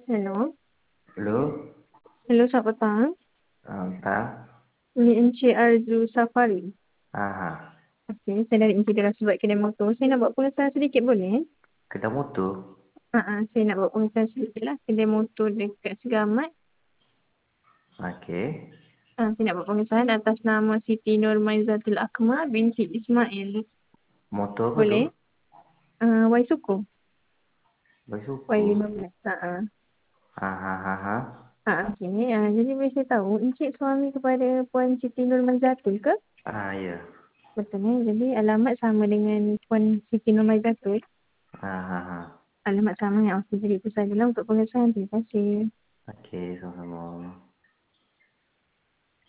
Hello. Hello, Hello, selamat petang. Tang. Ini Encik Arzu Safari. Aha, Okey, saya dari Encik Deras buat kedai motor. Saya nak buat pengesahan sedikit boleh? kedai motor. Saya nak buat pengesahan sedikit lah. Kedai motor dekat Segamat. Okey. Saya nak buat pengesahan atas nama Siti Nurmaizatul Akmal binti Ismail. Motor apa tu? Boleh? Waisuku. Bersuku. Y15. Aha, aha. Okey. Jadi boleh saya tahu Encik suami kepada Puan Siti Nurmaizatul ke? Ya. Betul ni. Jadi alamat sama dengan Puan Siti Nurmaizatul. Aha, aha. Alamat sama yang okey. Jadi itu sajalah untuk pengesahan. Terima kasih. Okey, sama-sama.